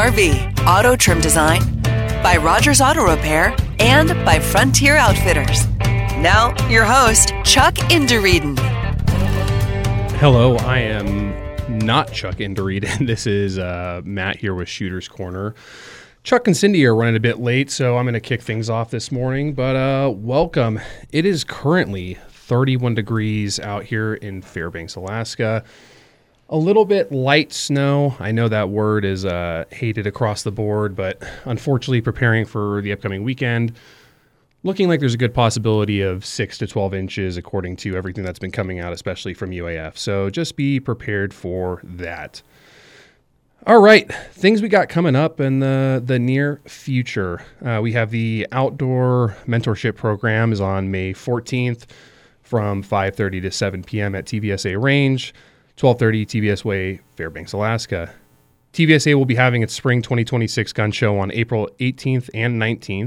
RV, auto trim design, by Rogers Auto Repair, and by Frontier Outfitters. Now, your host, Chuck Indereden. Hello, I am not Chuck Indereden. This is Matt here with Shooter's Corner. Chuck and Cindy are running a bit late, so I'm going to kick things off this morning, but welcome. It is currently 31 degrees out here in Fairbanks, Alaska. A little bit light snow. I know that word is hated across the board, but unfortunately preparing for the upcoming weekend, looking like there's a good possibility of 6 to 12 inches according to everything that's been coming out, especially from UAF. So just be prepared for that. All right, things we got coming up in the near future. We have the Outdoor Mentorship Program is on May 14th from 5:30 to 7 p.m. at TVSA Range, 1230 TVS Way, Fairbanks, Alaska. TVSA will be having its Spring 2026 gun show on April 18th and 19th.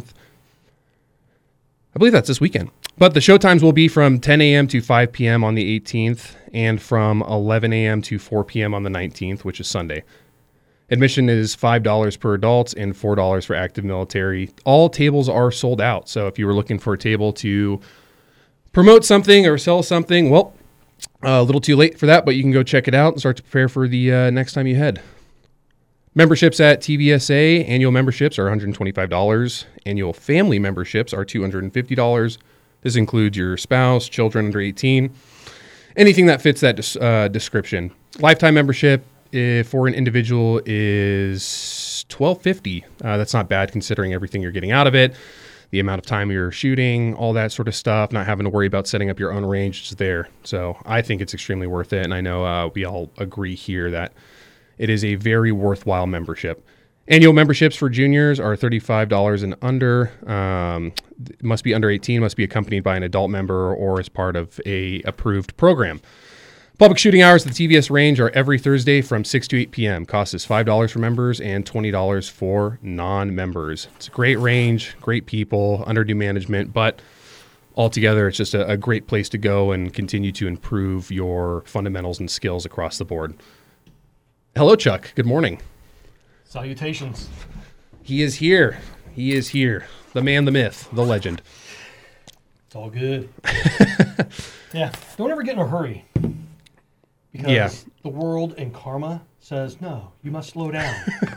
I believe that's this weekend. But the show times will be from 10 a.m. to 5 p.m. on the 18th and from 11 a.m. to 4 p.m. on the 19th, which is Sunday. Admission is $5 per adult and $4 for active military. All tables are sold out. So if you were looking for a table to promote something or sell something, well, a little too late for that, but you can go check it out and start to prepare for the next time you head. Memberships at TVSA, annual memberships are $125. Annual family memberships are $250. This includes your spouse, children under 18, anything that fits that description. Lifetime membership for an individual is $1,250. That's not bad considering everything you're getting out of it, the amount of time you're shooting, all that sort of stuff, not having to worry about setting up your own range. It's there. So I think it's extremely worth it, and I know we all agree here that it is a very worthwhile membership. Annual memberships for juniors are $35 and under. Must be under 18, must be accompanied by an adult member or as part of a approved program. Public shooting hours at the TVS Range are every Thursday from 6 to 8 p.m. Cost is $5 for members and $20 for non-members. It's a great range, great people, under new management, but altogether it's just a great place to go and continue to improve your fundamentals and skills across the board. Hello, Chuck. Good morning. Salutations. He is here. He is here. The man, the myth, the legend. It's all good. Yeah. Don't ever get in a hurry. Because the world and karma says, no, you must slow down.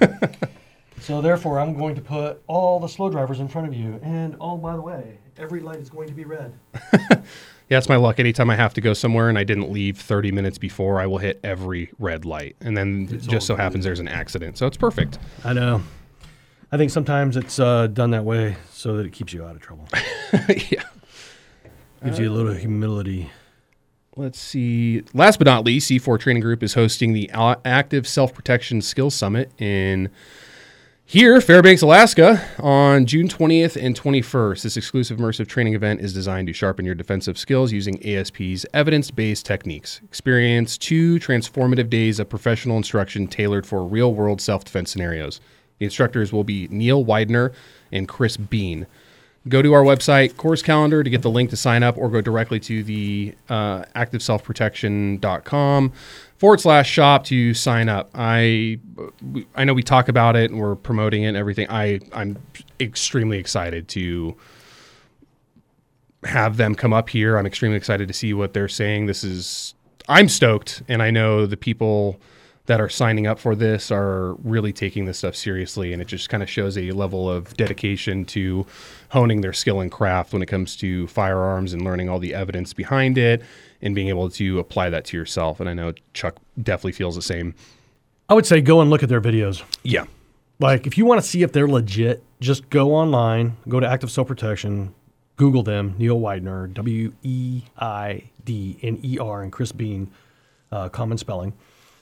So therefore, I'm going to put all the slow drivers in front of you. And, oh, by the way, every light is going to be red. Yeah, it's my luck. Anytime I have to go somewhere and I didn't leave 30 minutes before, I will hit every red light. And then it just so happens there's an accident. So it's perfect. I know. I think sometimes it's done that way so that it keeps you out of trouble. Yeah. Gives you a little humility. Let's see. Last but not least, C4 Training Group is hosting the Active Self-Protection Skills Summit in Fairbanks, Alaska, on June 20th and 21st. This exclusive immersive training event is designed to sharpen your defensive skills using ASP's evidence-based techniques. Experience 2 transformative days of professional instruction tailored for real-world self-defense scenarios. The instructors will be Neil Widener and Chris Bean. Go to our website, course calendar, to get the link to sign up, or go directly to the activeselfprotection.com/shop to sign up. I know we talk about it and we're promoting it and everything. I'm extremely excited to have them come up here. I'm extremely excited to see what they're saying. I'm stoked, and I know the people that are signing up for this are really taking this stuff seriously, and it just kind of shows a level of dedication to honing their skill and craft when it comes to firearms and learning all the evidence behind it and being able to apply that to yourself. And I know Chuck definitely feels the same. I would say go and look at their videos. Yeah. Like, if you want to see if they're legit, just go online, go to Active Self-Protection, Google them, Neil Widener, Weidner, and Chris Bean, common spelling.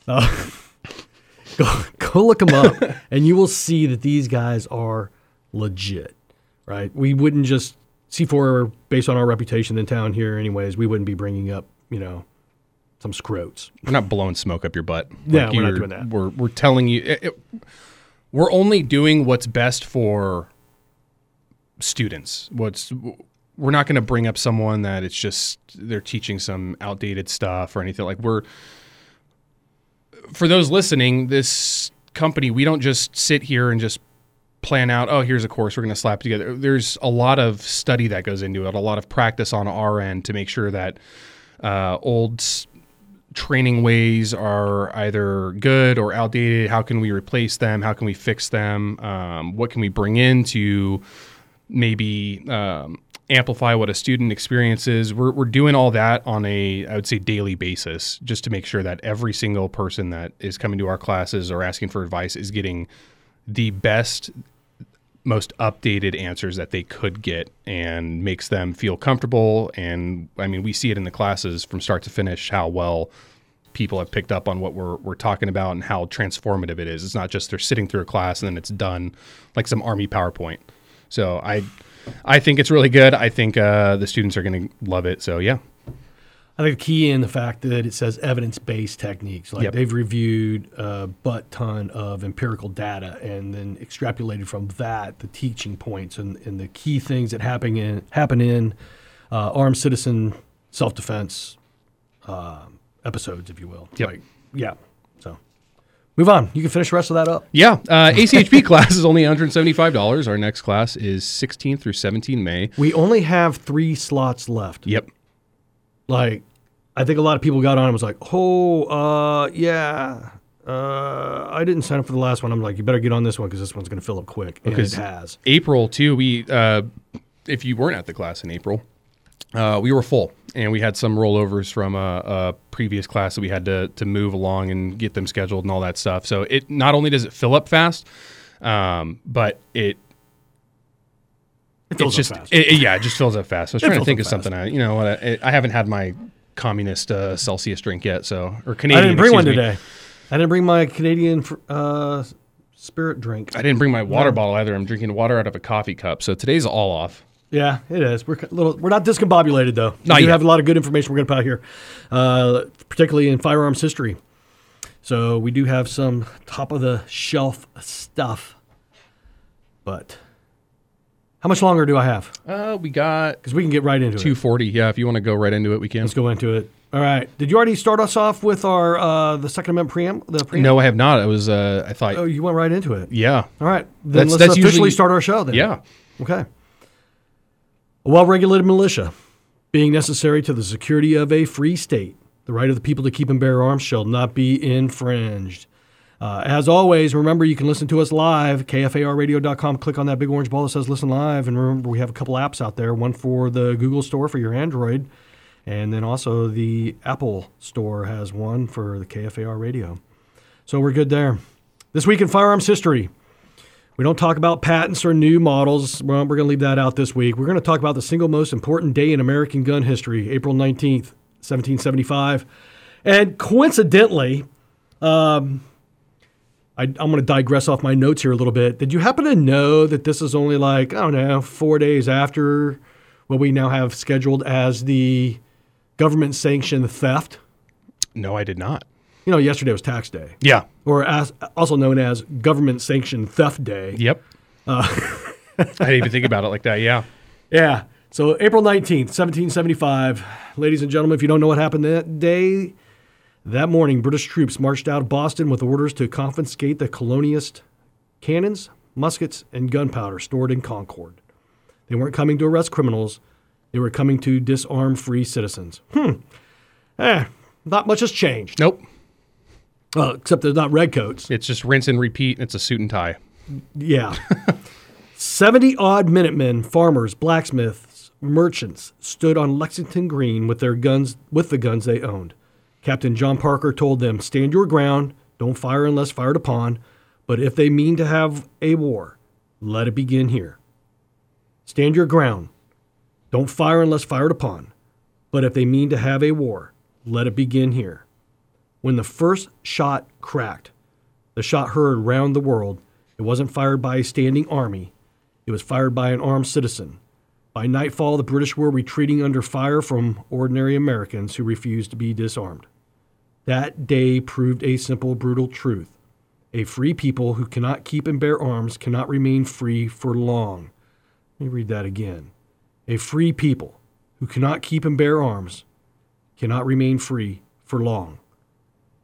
Go look them up, and you will see that these guys are legit, right? We wouldn't just, C4, based on our reputation in town here anyways, we wouldn't be bringing up, some scrotes. We're not blowing smoke up your butt. Yeah, we're not doing that. We're telling you, we're only doing what's best for students. We're not going to bring up someone that it's just they're teaching some outdated stuff or anything. Like, for those listening, this company, we don't just sit here and just plan out, oh, here's a course we're going to slap together. There's a lot of study that goes into it, a lot of practice on our end to make sure that old training ways are either good or outdated. How can we replace them? How can we fix them? What can we bring in to maybe amplify what a student experiences? We're doing all that on I would say, daily basis, just to make sure that every single person that is coming to our classes or asking for advice is getting the best, most updated answers that they could get, and makes them feel comfortable. And I mean, we see it in the classes from start to finish, how well people have picked up on what we're talking about and how transformative it is. It's not just they're sitting through a class and then it's done like some Army PowerPoint. So I think it's really good. I think the students are going to love it. So yeah. I think the key in the fact that it says evidence-based techniques, like they've reviewed a butt ton of empirical data and then extrapolated from that the teaching points and the key things that happen in armed citizen self-defense episodes, if you will. Yep. So move on. You can finish the rest of that up. Yeah. ACHP class is only $175. Our next class is 16 through 17 May. We only have 3 slots left. Yep. Like, I think a lot of people got on and was like, I didn't sign up for the last one. I'm like, you better get on this one because this one's going to fill up quick. And it has. April, too, we if you weren't at the class in April, we were full. And we had some rollovers from a previous class that we had to move along and get them scheduled and all that stuff. So it not only does it fill up fast, but it fills up fast. It just fills up fast. I was trying to think of something. I haven't had my communist Celsius drink yet, or Canadian. I didn't bring one today. I didn't bring my Canadian spirit drink. I didn't bring my water bottle either. I'm drinking water out of a coffee cup. So today's all off. Yeah, it is. We're not discombobulated though. We do have a lot of good information we're going to put out here, particularly in firearms history. So we do have some top of the shelf stuff. But how much longer do I have? We got, because we can get right into 240. Yeah, if you want to go right into it, we can. Let's go into it. All right. Did you already start us off with our the Second Amendment preamble? No, I have not. It was I thought. Oh, you went right into it. Yeah. All right. Then let's officially start our show then. Yeah. Okay. A well-regulated militia, being necessary to the security of a free state, the right of the people to keep and bear arms shall not be infringed. As always, remember you can listen to us live, kfarradio.com. Click on that big orange ball that says listen live. And remember, we have a couple apps out there, one for the Google Store for your Android, and then also the Apple Store has one for the KFAR radio. So we're good there. This week in firearms history, we don't talk about patents or new models. Well, we're going to leave that out this week. We're going to talk about the single most important day in American gun history, April 19th, 1775. And coincidentally, I'm going to digress off my notes here a little bit. Did you happen to know that this is only 4 days after what we now have scheduled as the government-sanctioned theft? No, I did not. Yesterday was tax day. Yeah. Or also known as government-sanctioned theft day. Yep. I didn't even think about it like that, yeah. Yeah. So April 19th, 1775. Ladies and gentlemen, if you don't know what happened that day, that morning, British troops marched out of Boston with orders to confiscate the colonialist cannons, muskets, and gunpowder stored in Concord. They weren't coming to arrest criminals. They were coming to disarm free citizens. Not much has changed. Nope. Well, except there's not redcoats. It's just rinse and repeat, and it's a suit and tie. Yeah. 70-odd Minutemen, farmers, blacksmiths, merchants stood on Lexington Green with the guns they owned. Captain John Parker told them, "Stand your ground, don't fire unless fired upon, but if they mean to have a war, let it begin here. Stand your ground, don't fire unless fired upon, but if they mean to have a war, let it begin here." When the first shot cracked, the shot heard round the world. It wasn't fired by a standing army. It was fired by an armed citizen. By nightfall, the British were retreating under fire from ordinary Americans who refused to be disarmed. That day proved a simple, brutal truth. A free people who cannot keep and bear arms cannot remain free for long. Let me read that again. A free people who cannot keep and bear arms cannot remain free for long.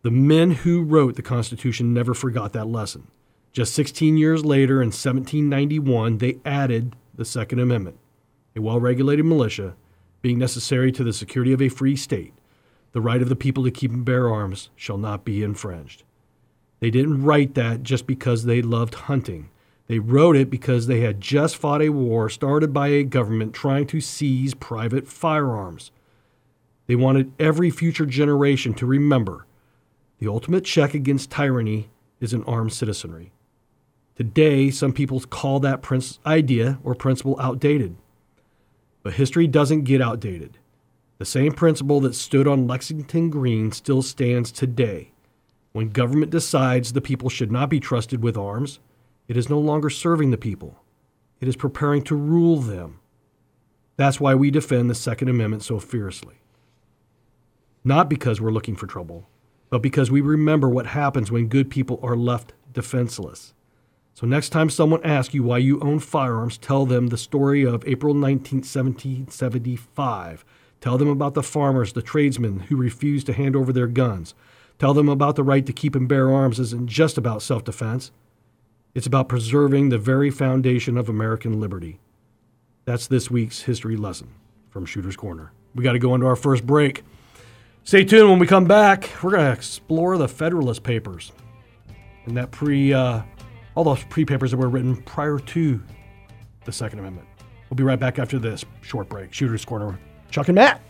The men who wrote the Constitution never forgot that lesson. Just 16 years later, in 1791, they added the Second Amendment, a well-regulated militia being necessary to the security of a free state. The right of the people to keep and bear arms shall not be infringed. They didn't write that just because they loved hunting. They wrote it because they had just fought a war started by a government trying to seize private firearms. They wanted every future generation to remember the ultimate check against tyranny is an armed citizenry. Today, some people call that idea or principle outdated. But history doesn't get outdated. The same principle that stood on Lexington Green still stands today. When government decides the people should not be trusted with arms, it is no longer serving the people. It is preparing to rule them. That's why we defend the Second Amendment so fiercely. Not because we're looking for trouble, but because we remember what happens when good people are left defenseless. So next time someone asks you why you own firearms, tell them the story of April 19, 1775. Tell them about the farmers, the tradesmen who refused to hand over their guns. Tell them about the right to keep and bear arms isn't just about self-defense. It's about preserving the very foundation of American liberty. That's this week's history lesson from Shooter's Corner. We got to go into our first break. Stay tuned. When we come back, we're going to explore the Federalist Papers and that all those pre-papers that were written prior to the Second Amendment. We'll be right back after this short break. Shooter's Corner, Chuck and Matt.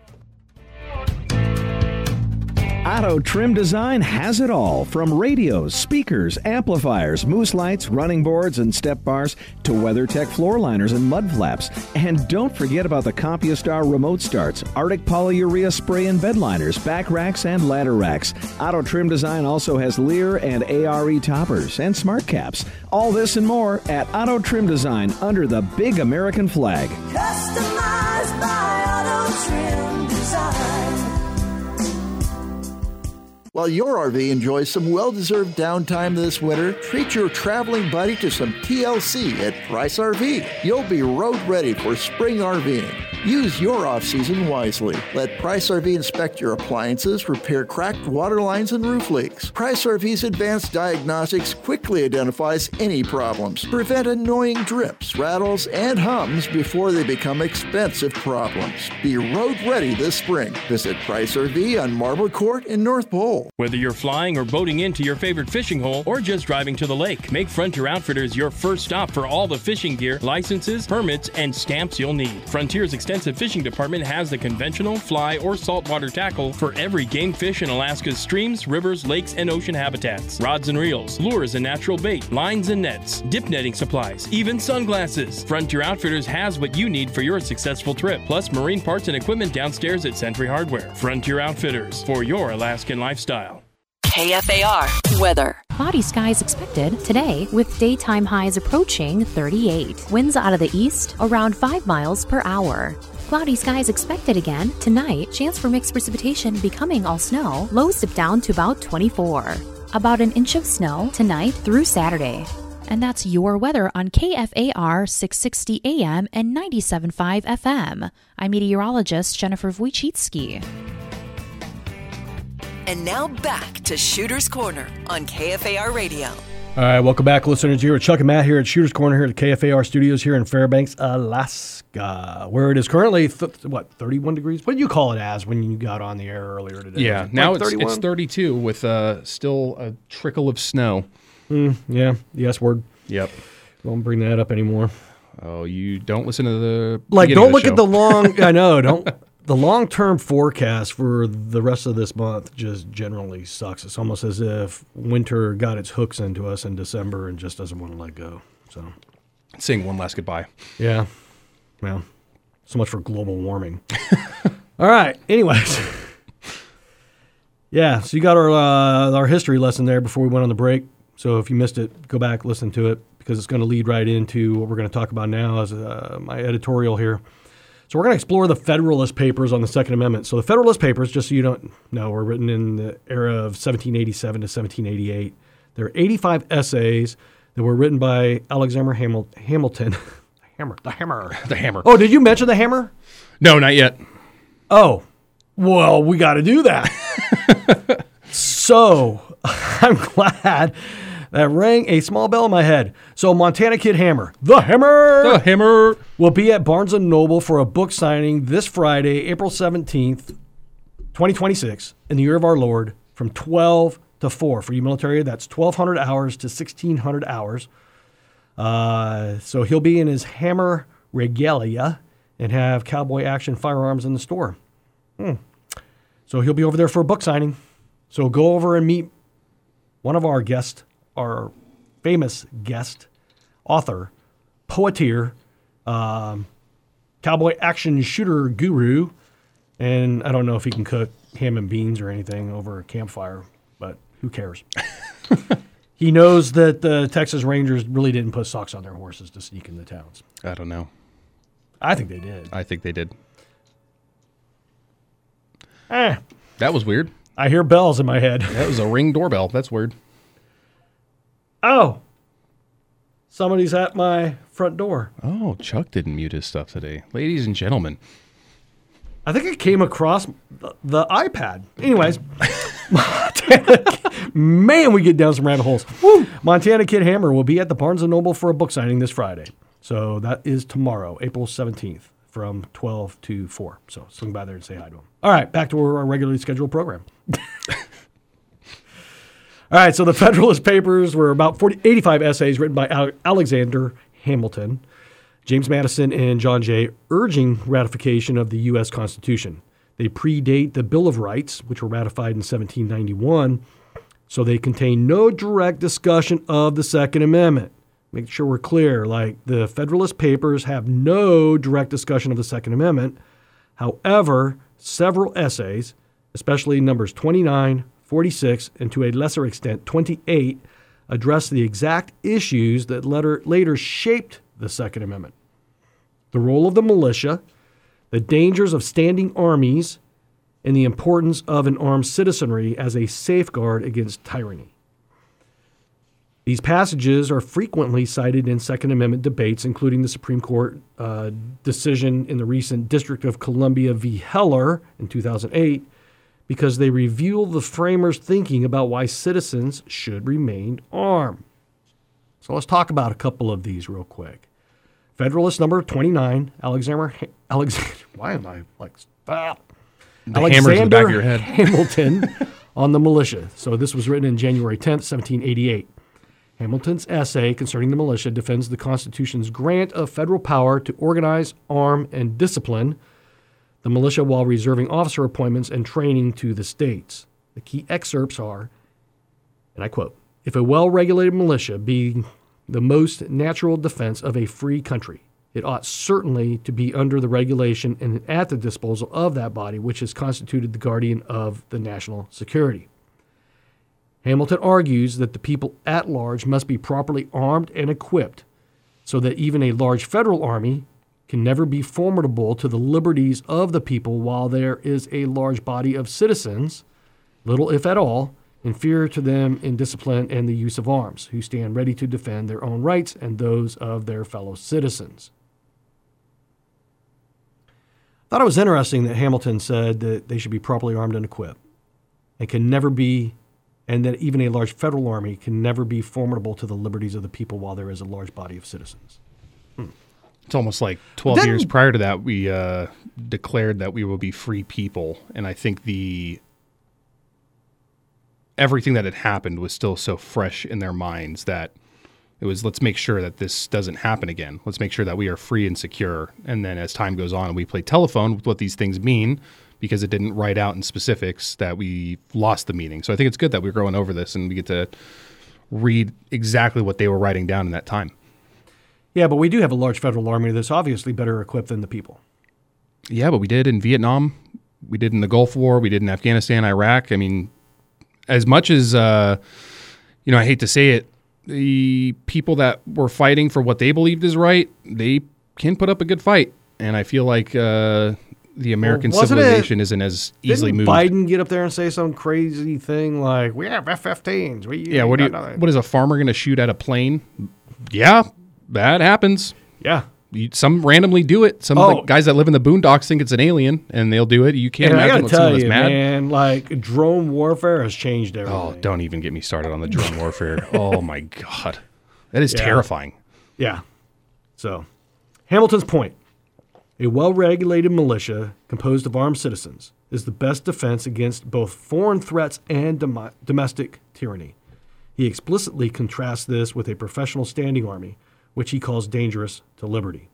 Auto Trim Design has it all, from radios, speakers, amplifiers, moose lights, running boards, and step bars to WeatherTech floor liners and mud flaps. And don't forget about the CompuStar remote starts, Arctic polyurea spray and bed liners, back racks, and ladder racks. Auto Trim Design also has Lear and ARE toppers and smart caps. All this and more at Auto Trim Design under the big American flag. Customized by Auto Trim Design. While your RV enjoys some well-deserved downtime this winter, treat your traveling buddy to some TLC at Price RV. You'll be road ready for spring RVing. Use your off-season wisely. Let Price RV inspect your appliances, repair cracked water lines and roof leaks. Price RV's advanced diagnostics quickly identifies any problems. Prevent annoying drips, rattles, and hums before they become expensive problems. Be road ready this spring. Visit Price RV on Marble Court in North Pole. Whether you're flying or boating into your favorite fishing hole or just driving to the lake, make Frontier Outfitters your first stop for all the fishing gear, licenses, permits, and stamps you'll need. Frontier's extensive fishing department has the conventional, fly, or saltwater tackle for every game fish in Alaska's streams, rivers, lakes, and ocean habitats. Rods and reels, lures and natural bait, lines and nets, dip netting supplies, even sunglasses. Frontier Outfitters has what you need for your successful trip, plus marine parts and equipment downstairs at Century Hardware. Frontier Outfitters, for your Alaskan lifestyle. KFAR weather. Cloudy skies expected today with daytime highs approaching 38. Winds out of the east around 5 miles per hour. Cloudy skies expected again tonight. Chance for mixed precipitation becoming all snow. Lows dip down to about 24. About an inch of snow tonight through Saturday. And that's your weather on KFAR 660 AM and 97.5 FM. I'm meteorologist Jennifer Wojcicki. And now back to Shooter's Corner on KFAR Radio. All right, welcome back, listeners. Here with Chuck and Matt here at Shooter's Corner here at the KFAR studios here in Fairbanks, Alaska, where it is currently, 31 degrees? What do you call it as when you got on the air earlier today? Yeah, now it's 32 with still a trickle of snow. Yeah, the S word. Yep. Don't bring that up anymore. Oh, you don't listen to the don't look at the long, I know, don't. The long-term forecast for the rest of this month just generally sucks. It's almost as if winter got its hooks into us in December and just doesn't want to let go. So, saying one last goodbye. Yeah. Well, so much for global warming. All right. Anyways. Yeah, so you got our history lesson there before we went on the break. So if you missed it, go back, listen to it, because it's going to lead right into what we're going to talk about now as my editorial here. So we're going to explore the Federalist Papers on the Second Amendment. So the Federalist Papers, just so you don't know, were written in the era of 1787 to 1788. There are 85 essays that were written by Alexander Hamilton. The Hammer. Oh, did you mention the Hammer? No, not yet. Oh, well, we got to do that. So I'm glad that rang a small bell in my head. So Montana Kid Hammer, the Hammer, will be at Barnes & Noble for a book signing this Friday, April 17th, 2026, in the year of our Lord, from 12 to 4. For you military, that's 1,200 hours to 1,600 hours. So he'll be in his Hammer regalia and have cowboy action firearms in the store. So he'll be over there for a book signing. So go over and meet one of our guests, our famous guest, author, poeteer, cowboy action shooter guru, and I don't know if he can cook ham and beans or anything over a campfire, but who cares? He knows that the Texas Rangers really didn't put socks on their horses to sneak in the towns. I don't know. I think they did. I think they did. That was weird. I hear bells in my head. That was a Ring doorbell. That's weird. Oh, somebody's at my front door. Oh, Chuck didn't mute his stuff today. Ladies and gentlemen. I think it came across the iPad. Anyways, man, we get down some rabbit holes. Woo! Montana Kid Hammer will be at the Barnes & Noble for a book signing this Friday. So that is tomorrow, April 17th, from 12 to 4. So swing by there and say hi to him. All right, back to our regularly scheduled program. All right, so the Federalist Papers were about 85 essays written by Alexander Hamilton, James Madison, and John Jay urging ratification of the U.S. Constitution. They predate the Bill of Rights, which were ratified in 1791, so they contain no direct discussion of the Second Amendment. Make sure we're clear, like the Federalist Papers have no direct discussion of the Second Amendment. However, several essays, especially numbers 29, 46, and to a lesser extent 28, address the exact issues that later shaped the Second Amendment. The role of the militia, the dangers of standing armies, and the importance of an armed citizenry as a safeguard against tyranny. These passages are frequently cited in Second Amendment debates, including the Supreme Court decision in the recent District of Columbia v. Heller in 2008, because they reveal the framers' thinking about why citizens should remain armed. So let's talk about a couple of these real quick. Federalist number 29, Alexander Hammer's in the back of your head. Hamilton on the militia. So this was written in January 10th, 1788. Hamilton's essay concerning the militia defends the Constitution's grant of federal power to organize, arm, and discipline the militia while reserving officer appointments and training to the states. The key excerpts are, and I quote, "If a well-regulated militia be the most natural defense of a free country, it ought certainly to be under the regulation and at the disposal of that body which has constituted the guardian of the national security." Hamilton argues that the people at large must be properly armed and equipped so that even a large federal army can never be formidable to the liberties of the people while there is a large body of citizens, little if at all, inferior to them in discipline and the use of arms, who stand ready to defend their own rights and those of their fellow citizens. I thought it was interesting that Hamilton said that they should be properly armed and equipped and can never be, and that even a large federal army can never be formidable to the liberties of the people while there is a large body of citizens. It's almost like 12 years prior to that, we declared that we will be free people. And I think everything that had happened was still so fresh in their minds that it was, let's make sure that this doesn't happen again. Let's make sure that we are free and secure. And then as time goes on and we play telephone with what these things mean, because it didn't write out in specifics, that we lost the meaning. So I think it's good that we're going over this and we get to read exactly what they were writing down in that time. Yeah, but we do have a large federal army that's obviously better equipped than the people. Yeah, but we did in Vietnam. We did in the Gulf War. We did in Afghanistan, Iraq. I mean, as much as, I hate to say it, the people that were fighting for what they believed is right, they can put up a good fight. And I feel like the American civilization isn't as easily moved. Didn't Biden get up there and say some crazy thing like, we have F-15s? What is a farmer going to shoot at a plane? Yeah, that happens. Yeah. Some randomly do it. Some of the guys that live in the boondocks think it's an alien, and they'll do it. You can't imagine what someone is mad. Man, like drone warfare has changed everything. Oh, don't even get me started on the drone warfare. Oh my God, that is terrifying. Yeah. So, Hamilton's point: a well-regulated militia composed of armed citizens is the best defense against both foreign threats and domestic tyranny. He explicitly contrasts this with a professional standing army, which he calls dangerous to liberty.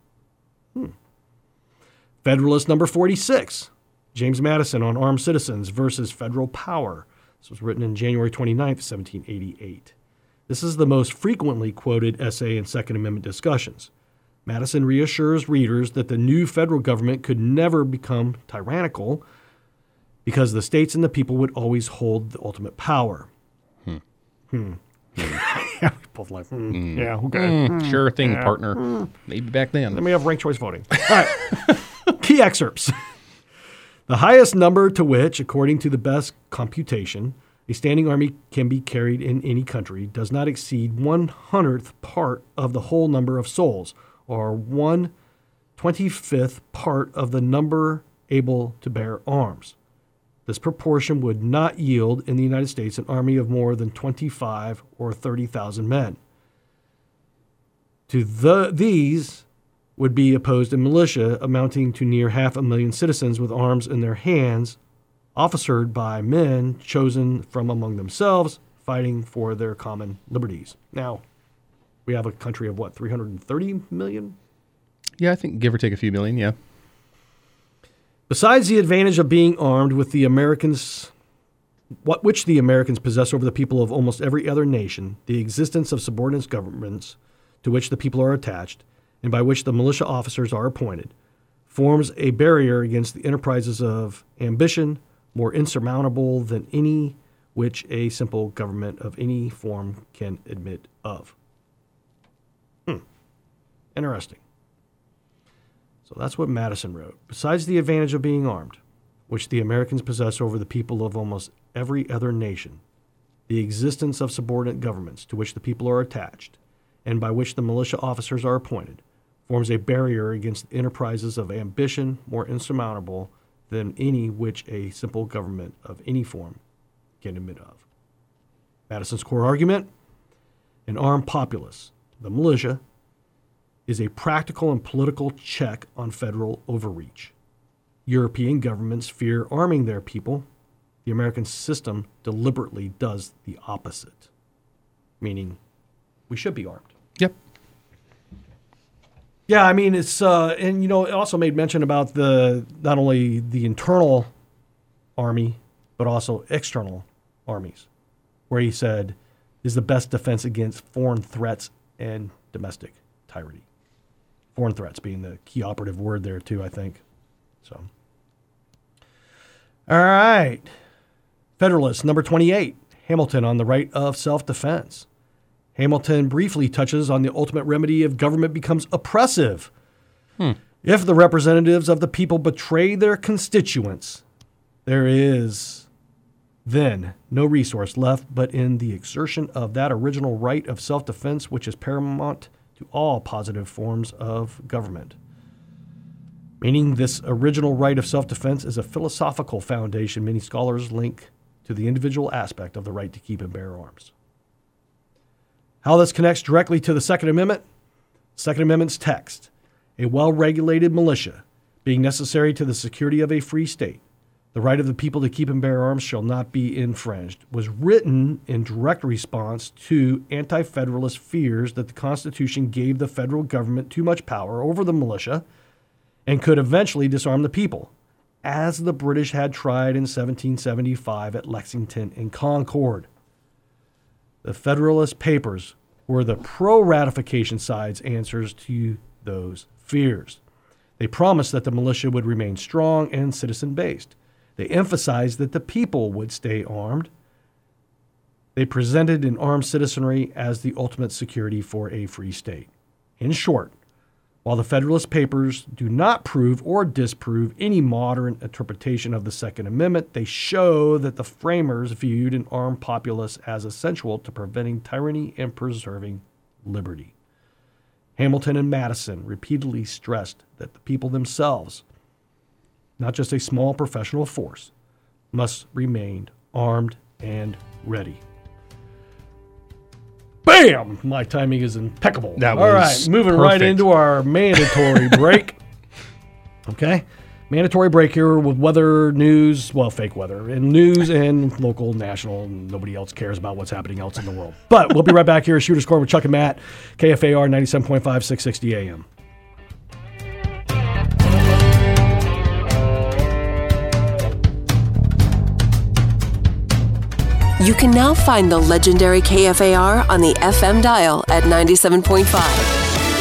Federalist number 46, James Madison on Armed Citizens versus Federal Power. This was written in January 29th, 1788. This is the most frequently quoted essay in Second Amendment discussions. Madison reassures readers that the new federal government could never become tyrannical because the states and the people would always hold the ultimate power. Yeah, we both like, yeah, okay. Sure thing, partner. Maybe back then. Then we have ranked choice voting. All right. Key excerpts. The highest number to which, according to the best computation, a standing army can be carried in any country does not exceed 1/100th part of the whole number of souls, or 1/25th part of the number able to bear arms. This proportion would not yield in the United States an army of more than 25 or 30,000 men. To these would be opposed a militia amounting to near 500,000 citizens with arms in their hands, officered by men chosen from among themselves, fighting for their common liberties. Now, we have a country of 330 million? Yeah, I think give or take a few million, yeah. Besides the advantage of being armed with the Americans, which the Americans possess over the people of almost every other nation, the existence of subordinate governments to which the people are attached, and by which the militia officers are appointed, forms a barrier against the enterprises of ambition more insurmountable than any which a simple government of any form can admit of. Interesting. So that's what Madison wrote. Besides the advantage of being armed, which the Americans possess over the people of almost every other nation, the existence of subordinate governments to which the people are attached, and by which the militia officers are appointed, forms a barrier against enterprises of ambition more insurmountable than any which a simple government of any form can admit of. Madison's core argument: an armed populace, the militia, is a practical and political check on federal overreach. European governments fear arming their people. The American system deliberately does the opposite, meaning we should be armed. Yep. Yeah, I mean, it's, and it also made mention about not only the internal army, but also external armies, where he said is the best defense against foreign threats and domestic tyranny. Foreign threats being the key operative word there, too, I think. So, all right. Federalist, number 28, Hamilton on the right of self-defense. Hamilton briefly touches on the ultimate remedy if government becomes oppressive. If the representatives of the people betray their constituents, there is then no resource left but in the exertion of that original right of self-defense which is paramount to all positive forms of government. Meaning this original right of self-defense is a philosophical foundation many scholars link to the individual aspect of the right to keep and bear arms. How this connects directly to the Second Amendment? Second Amendment's text: a well-regulated militia, being necessary to the security of a free state, the right of the people to keep and bear arms shall not be infringed, was written in direct response to anti-federalist fears that the Constitution gave the federal government too much power over the militia and could eventually disarm the people, as the British had tried in 1775 at Lexington and Concord. The Federalist Papers were the pro-ratification side's answers to those fears. They promised that the militia would remain strong and citizen-based. They emphasized that the people would stay armed. They presented an armed citizenry as the ultimate security for a free state. In short, while the Federalist Papers do not prove or disprove any modern interpretation of the Second Amendment, they show that the framers viewed an armed populace as essential to preventing tyranny and preserving liberty. Hamilton and Madison repeatedly stressed that the people themselves, not just a small professional force, must remain armed and ready. Bam! My timing is impeccable. That All was right, moving right perfect. into our mandatory break. Okay? Mandatory break here with weather, news, well, fake weather, and news and local, national, and nobody else cares about what's happening else in the world. But we'll be right back here at Shooter's Corner with Chuck and Matt, KFAR 97.5, 660 AM. You can now find the legendary KFAR on the FM dial at 97.5.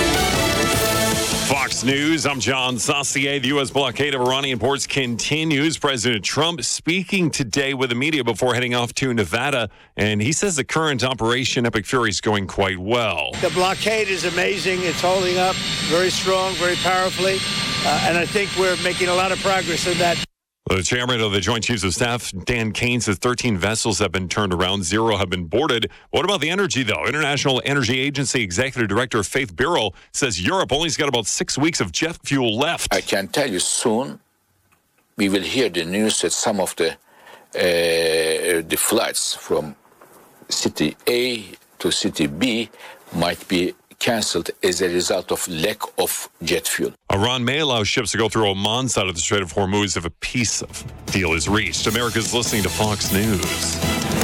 Fox News, I'm John Saucier. The U.S. blockade of Iranian ports continues. President Trump speaking today with the media before heading off to Nevada, and he says the current Operation Epic Fury is going quite well. The blockade is amazing. It's holding up very strong, very powerfully, and I think we're making a lot of progress in that. The chairman of the Joint Chiefs of Staff, Dan Kane, says 13 vessels have been turned around, 0 have been boarded. What about the energy, though? International Energy Agency Executive Director Faith Birol says Europe only's got about 6 weeks of jet fuel left. I can tell you soon we will hear the news that some of the flights from city A to city B might be canceled as a result of lack of jet fuel. Iran may allow ships to go through Oman's side of the Strait of Hormuz if a peace deal is reached. America's listening to Fox News.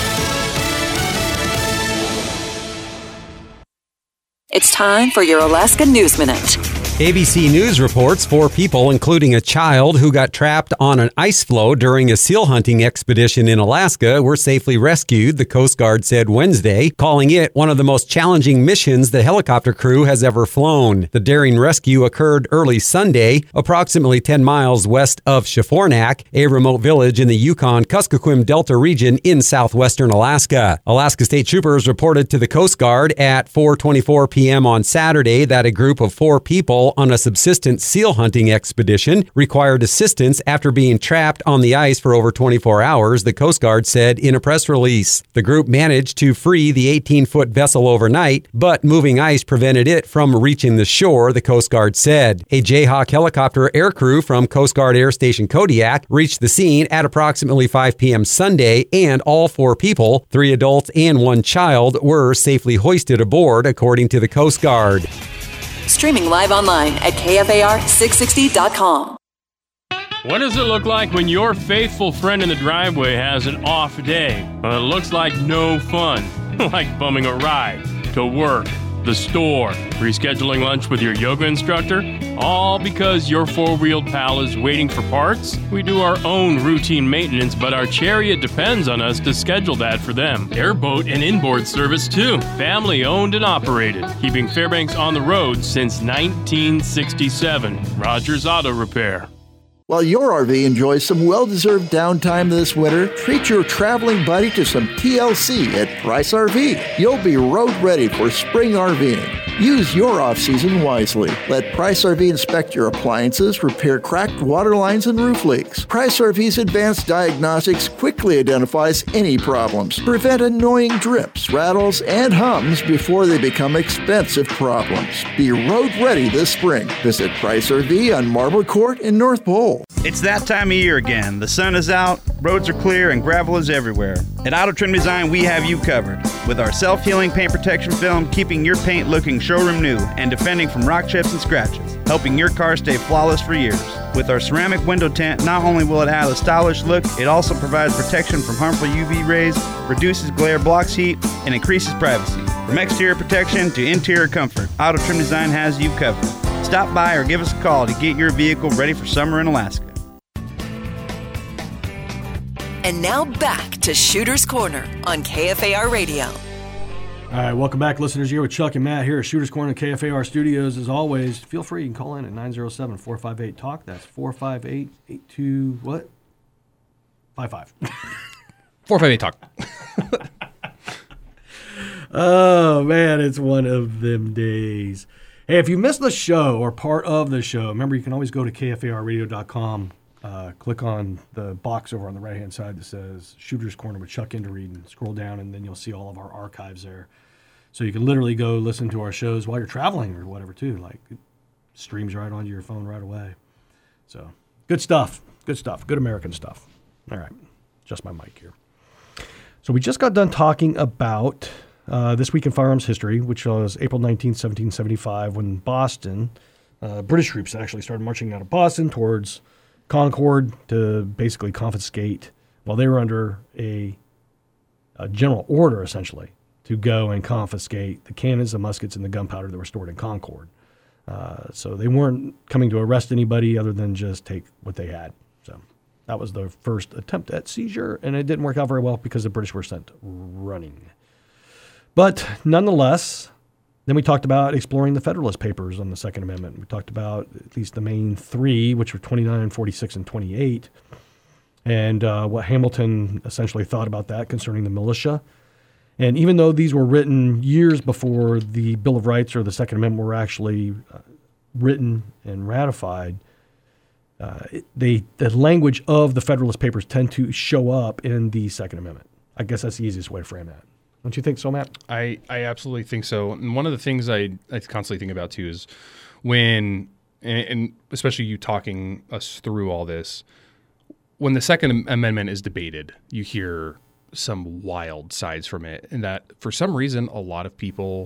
It's time for your Alaska News Minute. ABC News reports 4 people, including a child who got trapped on an ice floe during a seal hunting expedition in Alaska, were safely rescued, the Coast Guard said Wednesday, calling it one of the most challenging missions the helicopter crew has ever flown. The daring rescue occurred early Sunday, approximately 10 miles west of Shaffornak, a remote village in the Yukon-Kuskokwim Delta region in southwestern Alaska. Alaska State Troopers reported to the Coast Guard at 4:24 p.m. on Saturday that a group of 4 people on a subsistence seal hunting expedition required assistance after being trapped on the ice for over 24 hours, the Coast Guard said in a press release. The group managed to free the 18-foot vessel overnight, but moving ice prevented it from reaching the shore, the Coast Guard said. A Jayhawk helicopter aircrew from Coast Guard Air Station Kodiak reached the scene at approximately 5 p.m. Sunday, and all 4 people, 3 adults and 1 child, were safely hoisted aboard, according to the Coast Guard. Streaming live online at KFAR660.com. What does it look like when your faithful friend in the driveway has an off day? Well, it looks like no fun. Like bumming a ride to work, the store, rescheduling lunch with your yoga instructor, all because your four-wheeled pal is waiting for parts? We do our own routine maintenance, but our chariot depends on us to schedule that for them. Airboat and inboard service, too. Family owned and operated, keeping Fairbanks on the road since 1967. Rogers Auto Repair. While your RV enjoys some well-deserved downtime this winter, treat your traveling buddy to some TLC at Price RV. You'll be road ready for spring RVing. Use your off-season wisely. Let Price RV inspect your appliances, repair cracked water lines and roof leaks. Price RV's advanced diagnostics quickly identifies any problems. Prevent annoying drips, rattles, and hums before they become expensive problems. Be road ready this spring. Visit Price RV on Marble Court in North Pole. It's that time of year again. The sun is out, roads are clear, and gravel is everywhere. At Auto Trim Design, we have you covered. With our self-healing paint protection film, keeping your paint looking showroom new and defending from rock chips and scratches, helping your car stay flawless for years. With our ceramic window tint, not only will it add a stylish look, it also provides protection from harmful UV rays, reduces glare, blocks heat, and increases privacy. From exterior protection to interior comfort, Auto Trim Design has you covered. Stop by or give us a call to get your vehicle ready for summer in Alaska. And now back to Shooter's Corner on KFAR Radio. All right, welcome back, listeners. Here with Chuck and Matt here at Shooter's Corner KFAR Studios. As always, feel free. You can call in at 907-458-TALK. That's 458-82 what? 55. 458-TALK. Oh, man, it's one of them days. Hey, if you missed the show or part of the show, remember you can always go to KFARradio.com, click on the box over on the right-hand side that says Shooter's Corner with Chuck Inderreed, and scroll down, and then you'll see all of our archives there. So you can literally go listen to our shows while you're traveling or whatever too. Like it streams right onto your phone right away. So good stuff. Good stuff. Good American stuff. All right. Just my mic here. So we just got done talking about This Week in Firearms History, which was April 19th, 1775, when Boston, British troops actually started marching out of Boston towards Concord to basically confiscate, while they were under a general order, essentially, to go and confiscate the cannons, the muskets, and the gunpowder that were stored in Concord. So they weren't coming to arrest anybody other than just take what they had. So that was the first attempt at seizure, and it didn't work out very well because the British were sent running. But nonetheless, then we talked about exploring the Federalist Papers on the Second Amendment. We talked about at least the main three, which were 29, 46, and 28, and what Hamilton essentially thought about that concerning the militia. And even though these were written years before the Bill of Rights or the Second Amendment were actually written and ratified, the language of the Federalist Papers tend to show up in the Second Amendment. I guess that's the easiest way to frame that. Don't you think so, Matt? I absolutely think so. And one of the things I constantly think about too is when, and especially you talking us through all this, when the Second Amendment is debated, you hear some wild sides from it, and that for some reason a lot of people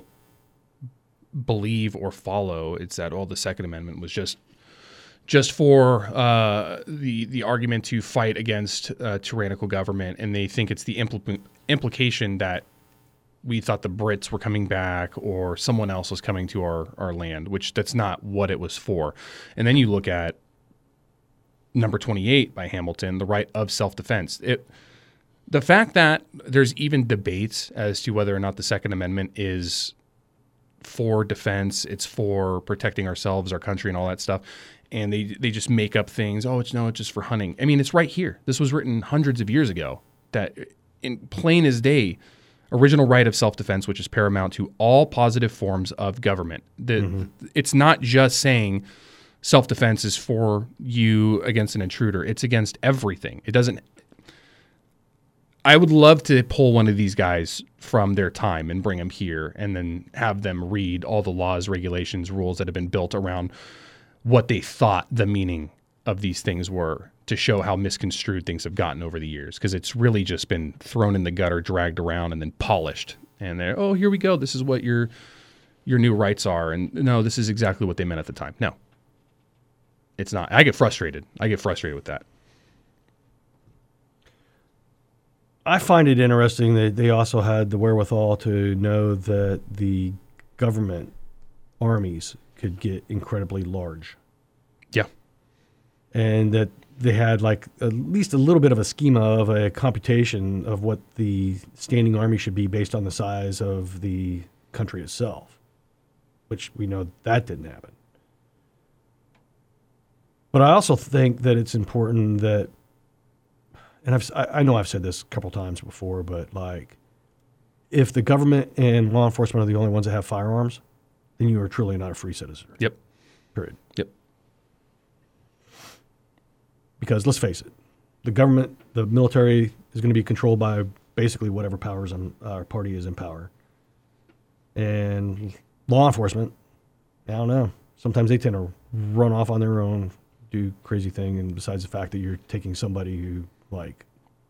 believe or follow it's that the Second Amendment was just for the argument to fight against tyrannical government, and they think it's the implication that we thought the Brits were coming back or someone else was coming to our land, which that's not what it was for. And then you look at number 28 by Hamilton, the right of self-defense. The fact that there's even debates as to whether or not the Second Amendment is for defense, it's for protecting ourselves, our country, and all that stuff, and they just make up things. It's just for hunting. I mean, it's right here. This was written hundreds of years ago. That in plain as day, original right of self-defense, which is paramount to all positive forms of government. It's not just saying self-defense is for you against an intruder. It's against everything. It doesn't. I would love to pull one of these guys from their time and bring them here and then have them read all the laws, regulations, rules that have been built around what they thought the meaning of these things were, to show how misconstrued things have gotten over the years, because it's really just been thrown in the gutter, dragged around, and then polished. And they're, here we go. This is what your new rights are. And no, this is exactly what they meant at the time. No, it's not. I get frustrated. With that. I find it interesting that they also had the wherewithal to know that the government armies could get incredibly large. Yeah. And that they had like at least a little bit of a schema of a computation of what the standing army should be based on the size of the country itself, which we know that didn't happen. But I also think that it's important that, and I know I've said this a couple times before, but like, if the government and law enforcement are the only ones that have firearms, then you are truly not a free citizen. Yep. Period. Yep. Because let's face it, the government, the military is going to be controlled by basically whatever powers our party is in power. And law enforcement, I don't know. Sometimes they tend to run off on their own, do crazy thing. And besides the fact that you're taking somebody who like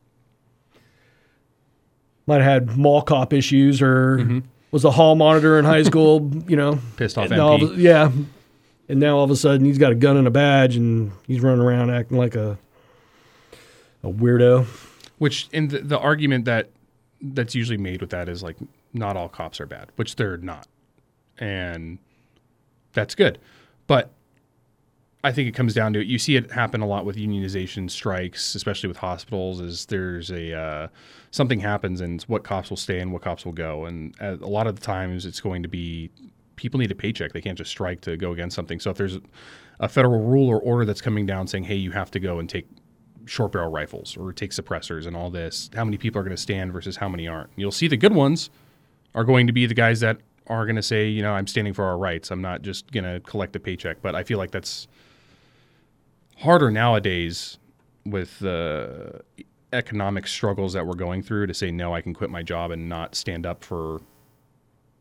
might have had mall cop issues or was a hall monitor in high school, pissed off MP. Yeah. And now all of a sudden he's got a gun and a badge and he's running around acting like a weirdo. Which, in the argument that's usually made with that is like, not all cops are bad, which they're not. And that's good. But I think it comes down to it. You see it happen a lot with unionization strikes, especially with hospitals, is there's something happens and what cops will stay and what cops will go. And a lot of the times it's going to be people need a paycheck. They can't just strike to go against something. So if there's a federal rule or order that's coming down saying, hey, you have to go and take short barrel rifles or take suppressors and all this, how many people are going to stand versus how many aren't? You'll see the good ones are going to be the guys that are going to say, I'm standing for our rights. I'm not just going to collect a paycheck. But I feel like that's harder nowadays with the economic struggles that we're going through to say, no, I can quit my job and not stand up for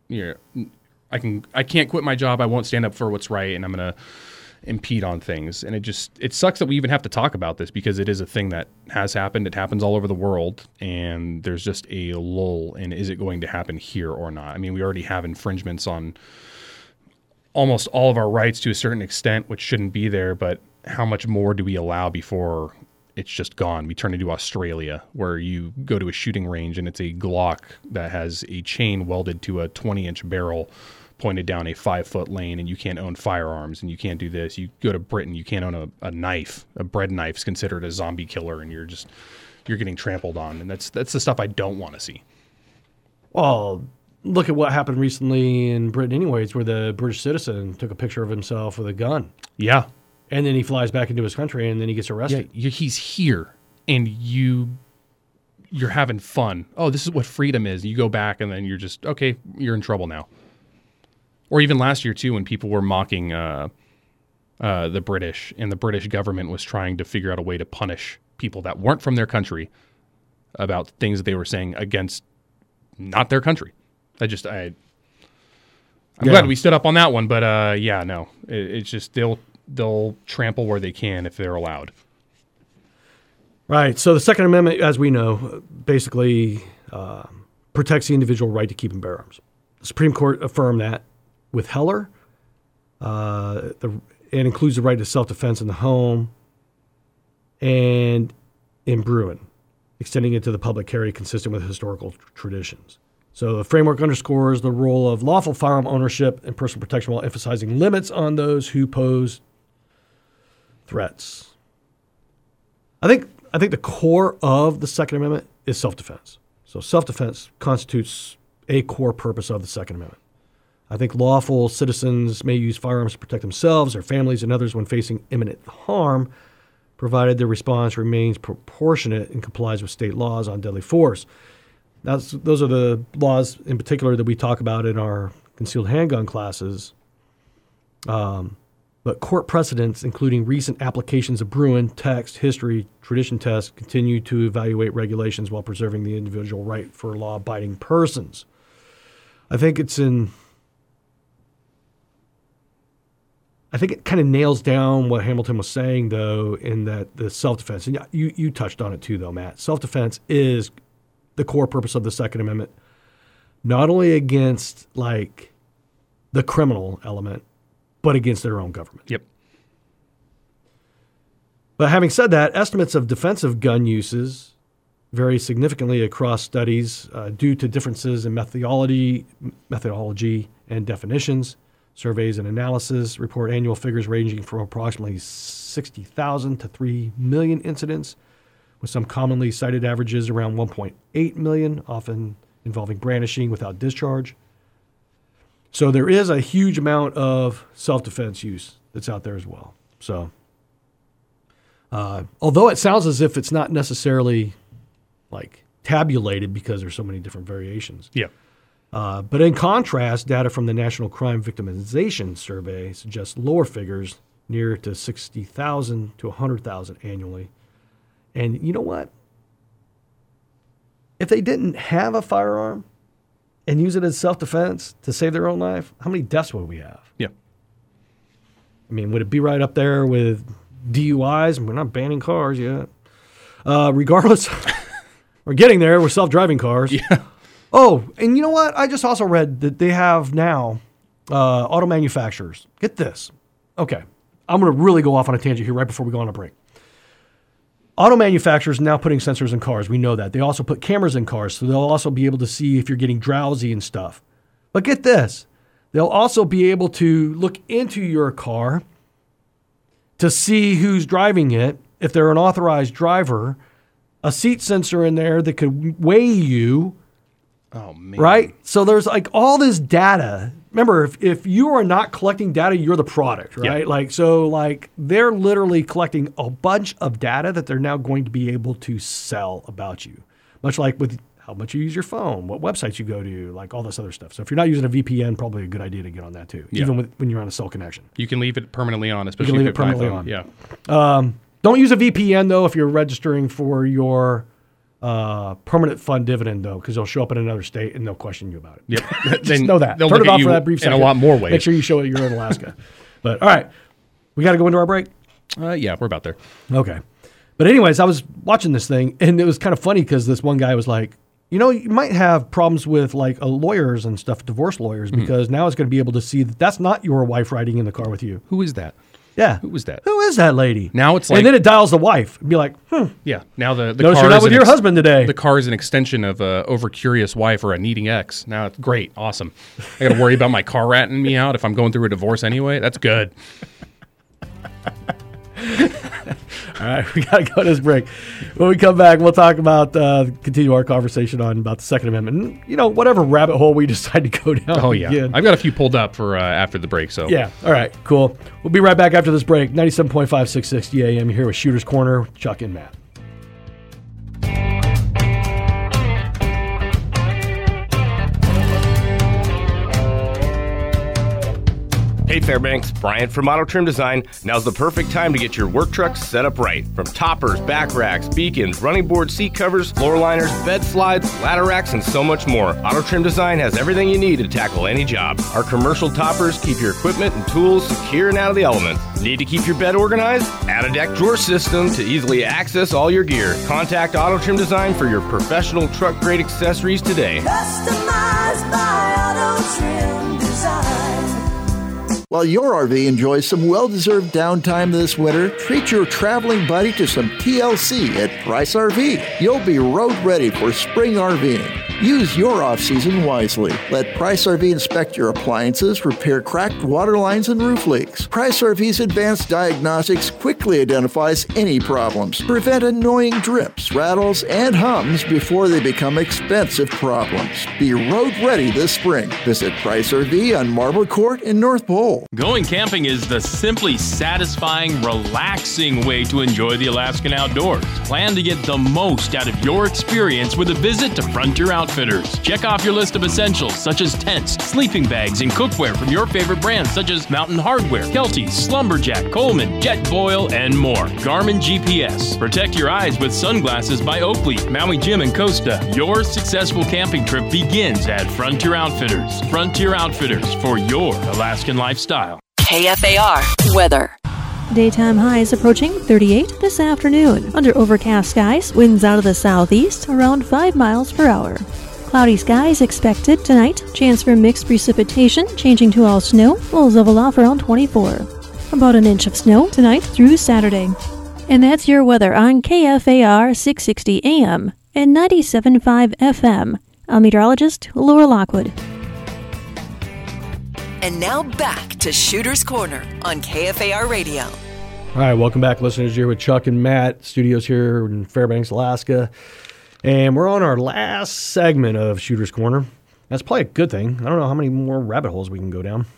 I can't quit my job. I won't stand up for what's right, and I'm going to impede on things. And it sucks that we even have to talk about this because it is a thing that has happened. It happens all over the world, and there's just a lull in is it going to happen here or not? I mean, we already have infringements on almost all of our rights to a certain extent, which shouldn't be there, but how much more do we allow before it's just gone? We turn into Australia, where you go to a shooting range and it's a Glock that has a chain welded to a 20-inch barrel pointed down a 5-foot lane, and you can't own firearms and you can't do this. You go to Britain, you can't own a knife. A bread knife is considered a zombie killer, and you're getting trampled on. And that's the stuff I don't want to see. Well, look at what happened recently in Britain anyways, where the British citizen took a picture of himself with a gun. Yeah. And then he flies back into his country, and then he gets arrested. Yeah, he's here, and you're having fun. Oh, this is what freedom is. You go back, and then you're just, okay, you're in trouble now. Or even last year, too, when people were mocking the British, and the British government was trying to figure out a way to punish people that weren't from their country about things that they were saying against not their country. I'm glad we stood up on that one, but no. It's just they'll trample where they can if they're allowed. Right. So the Second Amendment, as we know, basically protects the individual right to keep and bear arms. The Supreme Court affirmed that with Heller. It includes the right to self-defense in the home, and in Bruin, extending it to the public carry consistent with historical traditions. So the framework underscores the role of lawful firearm ownership and personal protection while emphasizing limits on those who pose threats. I think the core of the Second Amendment is self-defense. So self-defense constitutes a core purpose of the Second Amendment. I think lawful citizens may use firearms to protect themselves, their families, and others when facing imminent harm, provided their response remains proportionate and complies with state laws on deadly force. Those are the laws in particular that we talk about in our concealed handgun classes. But court precedents, including recent applications of Bruin, text, history, tradition tests, continue to evaluate regulations while preserving the individual right for law-abiding persons. I think it kind of nails down what Hamilton was saying, though, in that the self-defense, and you touched on it too, though, Matt. Self-defense is the core purpose of the Second Amendment, not only against like the criminal element, but against their own government. Yep. But having said that, estimates of defensive gun uses vary significantly across studies due to differences in methodology and definitions. Surveys and analysis report annual figures ranging from approximately 60,000 to 3 million incidents, with some commonly cited averages around 1.8 million, often involving brandishing without discharge. So there is a huge amount of self-defense use that's out there as well. So although it sounds as if it's not necessarily like tabulated because there's so many different variations. Yeah. But in contrast, data from the National Crime Victimization Survey suggests lower figures, near to 60,000 to 100,000 annually. And you know what? If they didn't have a firearm and use it as self-defense to save their own life, how many deaths would we have? Yeah. I mean, would it be right up there with DUIs? We're not banning cars yet. Regardless, we're getting there with self-driving cars. Yeah. Oh, and you know what? I just also read that they have now auto manufacturers. Get this. Okay. I'm going to really go off on a tangent here right before we go on a break. Auto manufacturers are now putting sensors in cars. We know that. They also put cameras in cars, so they'll also be able to see if you're getting drowsy and stuff. But get this. They'll also be able to look into your car to see who's driving it, if they're an authorized driver, a seat sensor in there that could weigh you. Oh, man. Right? So there's like all this data. Remember, if you are not collecting data, you're the product, right? Yeah. Like they're literally collecting a bunch of data that they're now going to be able to sell about you. Much like with how much you use your phone, what websites you go to, like all this other stuff. So if you're not using a VPN, probably a good idea to get on that too, even when you're on a cell connection. You can leave it permanently on, especially you can leave if it permanently iPhone. on. Yeah. Don't use a VPN though if you're registering for your permanent fund dividend, though, because they'll show up in another state and they'll question you about it. Yep. Just know that. They'll Turn look it at off you for that brief second. in a lot more ways. Make sure you show it you're in Alaska. But all right, we got to go into our break. Yeah, we're about there. Okay. But anyways, I was watching this thing, and it was kind of funny because this one guy was like, you know, you might have problems with like lawyers and stuff, divorce lawyers, because now it's going to be able to see that that's not your wife riding in the car with you. Who is that? Yeah. Who was that? Who is that lady? Now it's like... And then it dials the wife. It'd be like, Yeah. Now the notice car you're not is with your husband today. The car is an extension of a over-curious wife or a needing ex. Now it's great. Awesome. I got to worry about my car ratting me out if I'm going through a divorce anyway. That's good. All right, we got to go to this break. When we come back, we'll talk about, continue our conversation on about the Second Amendment. And, you know, whatever rabbit hole we decide to go down. Oh, yeah. Again. I've got a few pulled up for after the break. So Yeah. All right, cool. We'll be right back after this break. 97.5, 660 AM. You're here with Shooter's Corner, Chuck and Matt. Hey Fairbanks, Brian from Auto Trim Design. Now's the perfect time to get your work truck set up right. From toppers, back racks, beacons, running board seat covers, floor liners, bed slides, ladder racks, and so much more. Auto Trim Design has everything you need to tackle any job. Our commercial toppers keep your equipment and tools secure and out of the elements. Need to keep your bed organized? Add a deck drawer system to easily access all your gear. Contact Auto Trim Design for your professional truck grade accessories today. Customized by Auto Trim Design. While your RV enjoys some well-deserved downtime this winter, treat your traveling buddy to some TLC at Price RV. You'll be road ready for spring RVing. Use your off-season wisely. Let Price RV inspect your appliances, repair cracked water lines and roof leaks. Price RV's advanced diagnostics quickly identifies any problems. Prevent annoying drips, rattles, and hums before they become expensive problems. Be road ready this spring. Visit Price RV on Marble Court in North Pole. Going camping is the simply satisfying, relaxing way to enjoy the Alaskan outdoors. Plan to get the most out of your experience with a visit to Frontier Outfitters. Check off your list of essentials such as tents, sleeping bags, and cookware from your favorite brands such as Mountain Hardware, Kelty, Slumberjack, Coleman, Jetboil, and more. Garmin GPS. Protect your eyes with sunglasses by Oakley, Maui Jim, and Costa. Your successful camping trip begins at Frontier Outfitters. Frontier Outfitters for your Alaskan lifestyle. KFAR weather. Daytime highs approaching 38 this afternoon. Under overcast skies, winds out of the southeast around 5 miles per hour. Cloudy skies expected tonight. Chance for mixed precipitation, changing to all snow. Lows level off around 24. About an inch of snow tonight through Saturday. And that's your weather on KFAR 660 AM and 97.5 FM. I'm meteorologist Laura Lockwood. And now back to Shooter's Corner on KFAR Radio. All right, welcome back, listeners. Here with Chuck and Matt, studios here in Fairbanks, Alaska. And we're on our last segment of Shooter's Corner. That's probably a good thing. I don't know how many more rabbit holes we can go down.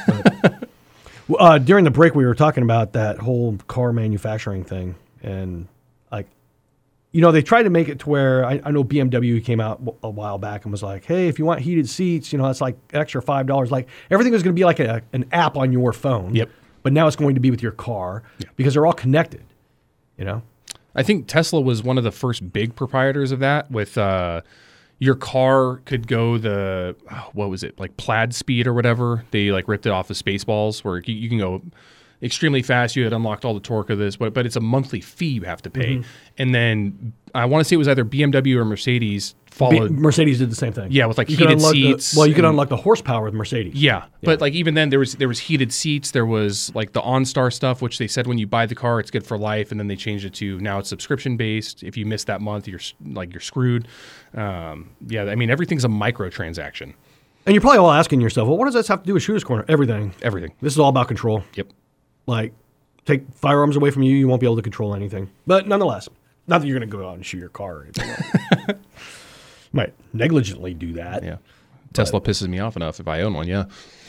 But, during the break, we were talking about that whole car manufacturing thing. And, like, you know, they tried to make it to where, I know BMW came out a while back and was like, hey, if you want heated seats, you know, that's like extra $5. Like, everything was going to be like an app on your phone. Yep. But now it's going to be with your car because they're all connected, you know? I think Tesla was one of the first big proprietors of that with your car could go what was it, like plaid speed or whatever. They like ripped it off of Spaceballs where you can go extremely fast. You had unlocked all the torque of this, but it's a monthly fee you have to pay. Mm-hmm. And then I want to say it was either BMW or Mercedes followed. Mercedes did the same thing. Yeah, with like you heated seats. You could unlock the horsepower with Mercedes. Yeah, but like even then there was heated seats. There was like the OnStar stuff, which they said when you buy the car it's good for life, and then they changed it to now it's subscription based. If you miss that month, you're screwed. I mean everything's a microtransaction. And you're probably all asking yourself, well, what does this have to do with Shooter's Corner? Everything. This is all about control. Yep. Like, take firearms away from you, you won't be able to control anything. But nonetheless, not that you're going to go out and shoot your car or anything. You might negligently do that. Yeah. Tesla pisses me off enough if I own one, yeah.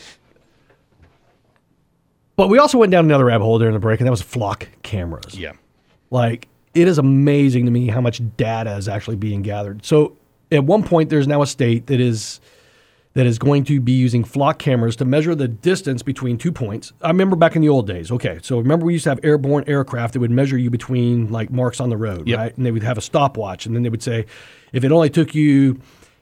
But we also went down another rabbit hole during the break, and that was flock cameras. Yeah. Like, it is amazing to me how much data is actually being gathered. So, at one point, there's now a state that is that is going to be using flock cameras to measure the distance between 2 points. I remember back in the old days. Okay, so remember we used to have airborne aircraft that would measure you between like marks on the road, right? And they would have a stopwatch, and then they would say, if it only took you,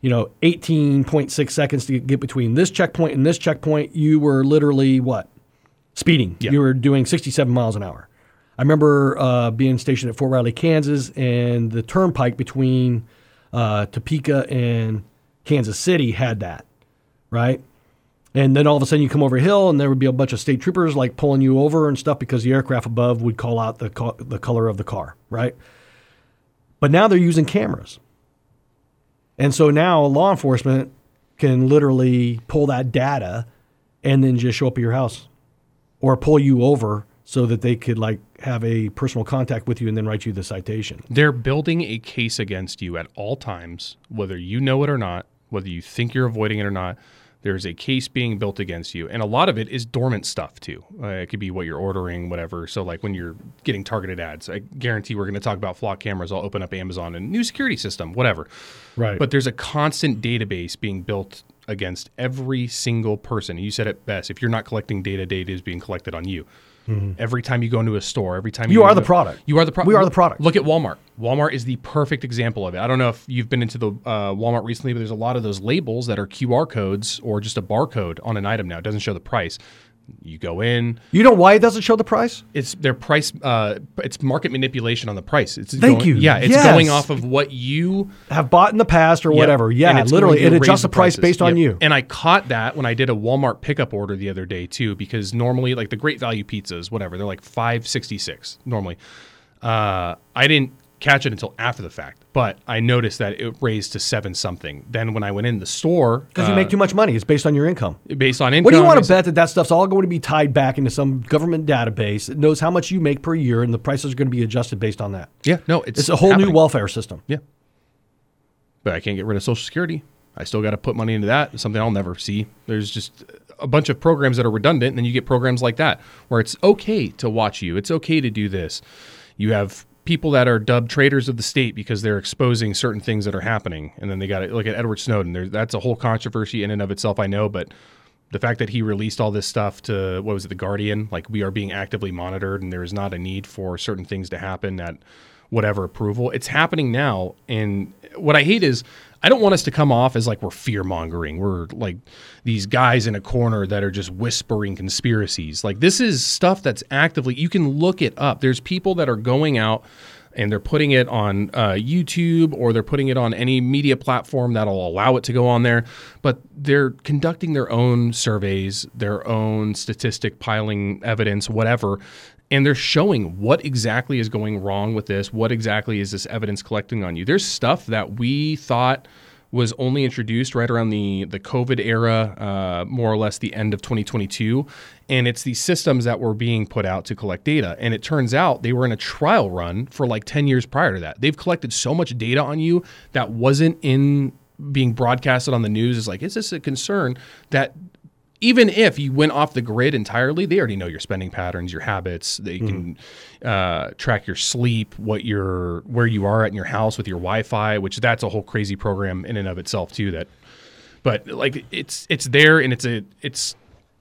18.6 seconds to get between this checkpoint and this checkpoint, you were literally what? Speeding. You were doing 67 miles an hour. I remember being stationed at Fort Riley, Kansas, and the turnpike between Topeka and Kansas City had that. Right? And then all of a sudden you come over a hill and there would be a bunch of state troopers like pulling you over and stuff because the aircraft above would call out the color of the car, right? But now they're using cameras. And so now law enforcement can literally pull that data and then just show up at your house or pull you over so that they could like have a personal contact with you and then write you the citation. They're building a case against you at all times, whether you know it or not, whether you think you're avoiding it or not. There's a case being built against you. And a lot of it is dormant stuff, too. It could be what you're ordering, whatever. So, like, when you're getting targeted ads, I guarantee we're going to talk about flock cameras. I'll open up Amazon and new security system, whatever. Right. But there's a constant database being built against every single person. You said it best. If you're not collecting data, data is being collected on you. Mm-hmm. Every time you go into a store, every time you are the product. You are the product. We are the product. Look at Walmart. Walmart is the perfect example of it. I don't know if you've been into the Walmart recently, but there's a lot of those labels that are QR codes or just a barcode on an item now. It doesn't show the price. You go in. You know why it doesn't show the price? It's their price. It's market manipulation on the price. It's Thank you. Yeah, it's going off of what you have bought in the past or whatever. Yeah, literally, it adjusts the price based on you. And I caught that when I did a Walmart pickup order the other day too, because normally, like the Great Value pizzas, whatever, they're like $5.66 normally. I didn't catch it until after the fact, but I noticed that it raised to 7 something. Then when I went in the store, because you make too much money, it's based on your income. Based on income. What do you want to bet that stuff's all going to be tied back into some government database that knows how much you make per year, and the prices are going to be adjusted based on that? Yeah, no, it's a whole happening. new welfare system. Yeah, but I can't get rid of Social Security. I still got to put money into that. It's something I'll never see. There's just a bunch of programs that are redundant, and then you get programs like that where it's okay to watch you. It's okay to do this. You have people that are dubbed traitors of the state because they're exposing certain things that are happening. And then they got to look at Edward Snowden. That's a whole controversy in and of itself, I know. But the fact that he released all this stuff to, what was it, The Guardian? Like, we are being actively monitored and there is not a need for certain things to happen at whatever approval. It's happening now. And what I hate is I don't want us to come off as like we're fear-mongering. We're like these guys in a corner that are just whispering conspiracies. Like, this is stuff that's actively, you can look it up. There's people that are going out and they're putting it on YouTube, or they're putting it on any media platform that'll allow it to go on there. But they're conducting their own surveys, their own statistic piling evidence, whatever. And they're showing what exactly is going wrong with this. What exactly is this evidence collecting on you? There's stuff that we thought was only introduced right around the COVID era, more or less the end of 2022. And it's these systems that were being put out to collect data. And it turns out they were in a trial run for like 10 years prior to that. They've collected so much data on you that wasn't in being broadcasted on the news. It's like, is this a concern that even if you went off the grid entirely, they already know your spending patterns, your habits. They can track your sleep, where you are at in your house with your Wi-Fi, which that's a whole crazy program in and of itself too. But like it's there, and it's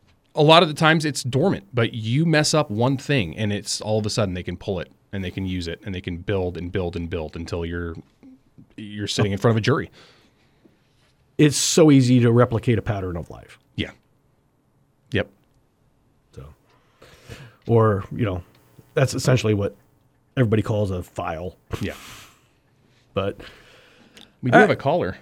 a lot of the times it's dormant. But you mess up one thing, and it's all of a sudden they can pull it and they can use it and they can build and build and build until you're sitting in front of a jury. It's so easy to replicate a pattern of life. Yeah. Yep. So, or, that's essentially what everybody calls a file. Yeah. But we do have a caller.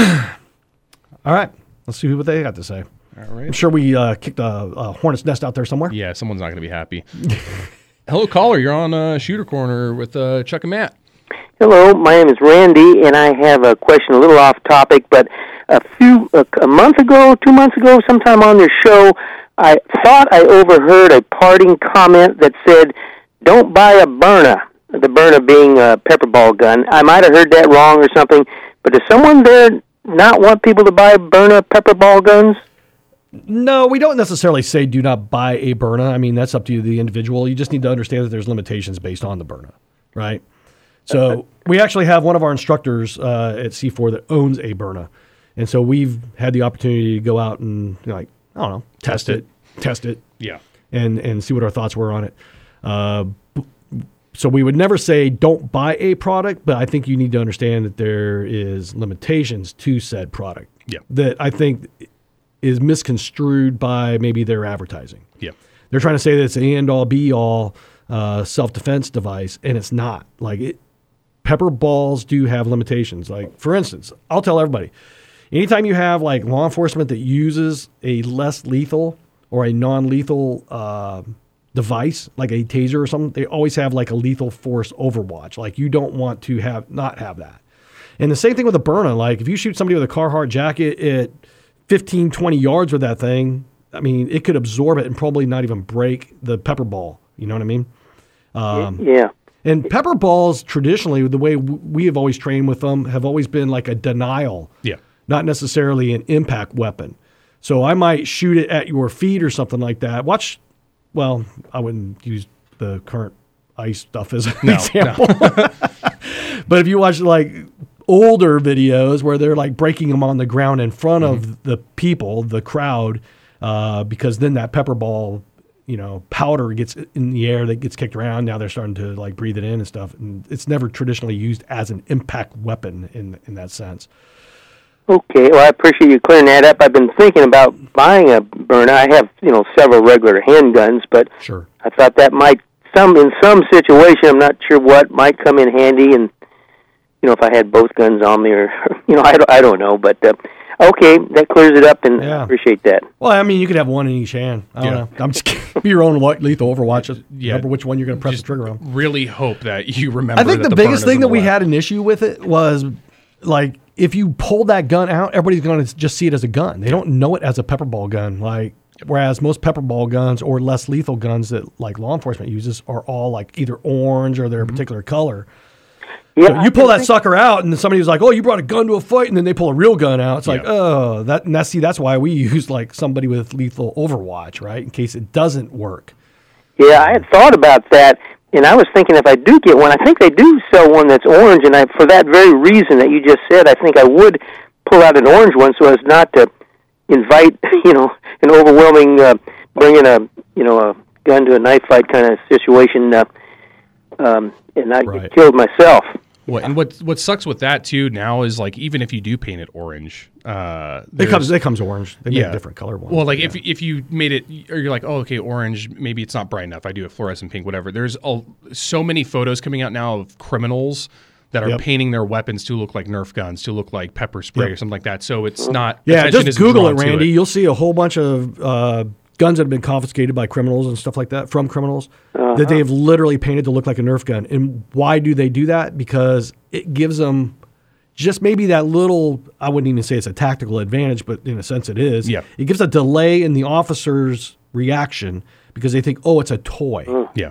All right. Let's see what they got to say. All right. I'm sure we kicked a hornet's nest out there somewhere. Yeah, someone's not going to be happy. Hello, caller. You're on Shooter Corner with Chuck and Matt. Hello, my name is Randy, and I have a question a little off topic, but a month ago, 2 months ago, sometime on this show, I thought I overheard a parting comment that said, "Don't buy a Byrna," the Byrna being a pepper ball gun. I might have heard that wrong or something, but does someone there not want people to buy Byrna pepper ball guns? No, we don't necessarily say do not buy a Byrna. I mean, that's up to the individual. You just need to understand that there's limitations based on the Byrna, right? So we actually have one of our instructors at C4 that owns a Byrna. And so we've had the opportunity to go out and test it, yeah, and see what our thoughts were on it. So we would never say don't buy a product, but I think you need to understand that there is limitations to said product. Yeah. That I think is misconstrued by maybe their advertising. Yeah. They're trying to say that it's an end-all, be-all self-defense device, and it's not. Pepper balls do have limitations. Like, for instance, I'll tell everybody, anytime you have law enforcement that uses a less lethal or a non-lethal device, like a taser or something, they always have a lethal force overwatch. You don't want to not have that. And the same thing with a Byrna. If you shoot somebody with a Carhartt jacket at 15, 20 yards with that thing, I mean, it could absorb it and probably not even break the pepper ball. You know what I mean? Yeah. And pepper balls, traditionally, the way we have always trained with them, have always been like a denial. Yeah. Not necessarily an impact weapon. So I might shoot it at your feet or something like that. Well, I wouldn't use the current ice stuff as an example. No. But if you watch older videos where they're breaking them on the ground in front of the people, the crowd, because then that pepper ball, powder gets in the air that gets kicked around. Now they're starting to breathe it in and stuff. And it's never traditionally used as an impact weapon in that sense. Okay, well, I appreciate you clearing that up. I've been thinking about buying a Byrna. I have, several regular handguns, but sure. I thought that might, in some situation, I'm not sure what, might come in handy, and, if I had both guns on me, or, I don't know, but, okay, that clears it up, and I appreciate that. Well, I mean, you could have one in each hand. I don't know. I'm just kidding. Be your own lethal Overwatch. Remember which one you're going to press the trigger on. Really hope that you remember. I think the biggest thing that we had an issue with it was, if you pull that gun out, everybody's going to just see it as a gun. They don't know it as a pepper ball gun. Whereas most pepper ball guns or less lethal guns that law enforcement uses are all either orange or they're a particular color. Yeah, so you pull that sucker out, and then somebody was like, "Oh, you brought a gun to a fight," and then they pull a real gun out. It's that's why we use somebody with lethal Overwatch, right, in case it doesn't work. Yeah, I had thought about that, and I was thinking if I do get one, I think they do sell one that's orange, and for that very reason that you just said, I think I would pull out an orange one so as not to invite, an overwhelming bringing a gun to a knife fight kind of situation, and not get killed myself. Well, and what sucks with that too now is even if you do paint it orange, it comes orange. They make a different color one. Well, if you made it, or you're okay, orange, maybe it's not bright enough. I do a fluorescent pink, whatever. There's so many photos coming out now of criminals that are painting their weapons to look like Nerf guns, to look like pepper spray or something like that. So it's not. Yeah, just Google it, Randy. You'll see a whole bunch of guns that have been confiscated by criminals and stuff like that, from criminals, that they've literally painted to look like a Nerf gun. And why do they do that? Because it gives them just maybe that little, I wouldn't even say it's a tactical advantage, but in a sense it is. Yeah. It gives a delay in the officer's reaction because they think, oh, it's a toy. Yeah.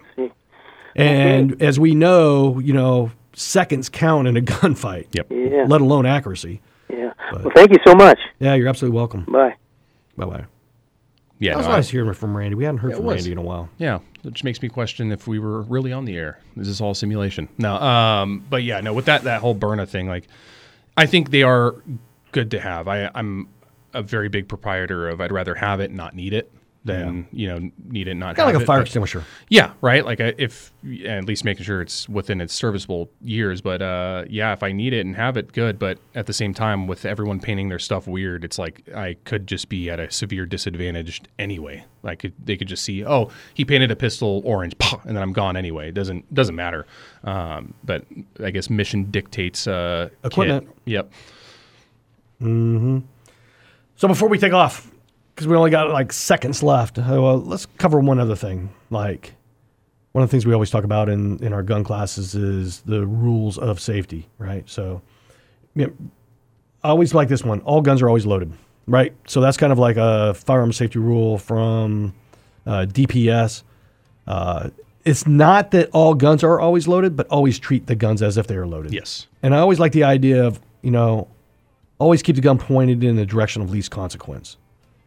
And as we know, seconds count in a gunfight, let alone accuracy. Yeah. Well, thank you so much. Yeah, you're absolutely welcome. Bye. Bye-bye. Yeah, that was nice hearing from Randy. We hadn't heard from Randy in a while. Yeah, which makes me question if we were really on the air. Is this all simulation? No, but yeah, no. With that whole Byrna thing, I think they are good to have. I'm a very big proprietor of I'd rather have it and not need it than need it and not have it. Like a fire extinguisher. Yeah, right. If at least making sure it's within its serviceable years. But if I need it and have it, good. But at the same time, with everyone painting their stuff weird, it's I could just be at a severe disadvantage anyway. They could just see, oh, he painted a pistol orange, and then I'm gone anyway. It doesn't matter. But I guess mission dictates equipment. Kit. Yep. Mm-hmm. So before we take off, because we only got seconds left, let's cover one other thing. One of the things we always talk about in our gun classes is the rules of safety, right? So I always like this one. All guns are always loaded, right? So that's kind of like a firearm safety rule from DPS. It's not that all guns are always loaded, but always treat the guns as if they are loaded. Yes. And I always like the idea of, always keep the gun pointed in the direction of least consequence.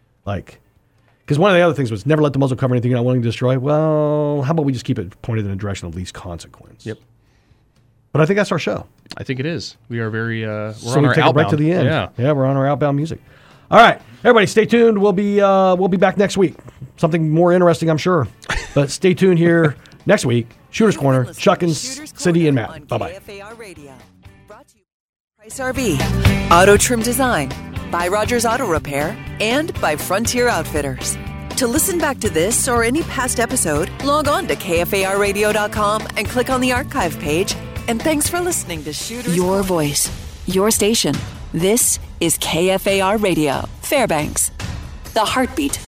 Because one of the other things was never let the muzzle cover anything you're not willing to destroy. Well, how about we just keep it pointed in the direction of least consequence? Yep. But I think that's our show. I think it is. We are very. We're so on we our take outbound. it right to the end. Yeah, we're on our outbound music. All right, everybody, stay tuned. We'll be back next week. Something more interesting, I'm sure. But stay tuned here next week. Shooter's Corner, Chuck and Cindy and Matt. Bye bye. Price RV, Auto Trim Design, by Rogers Auto Repair, and by Frontier Outfitters. To listen back to this or any past episode, log on to KFARradio.com and click on the archive page. And thanks for listening to Shooters. Your voice, your station. This is KFAR Radio, Fairbanks, the heartbeat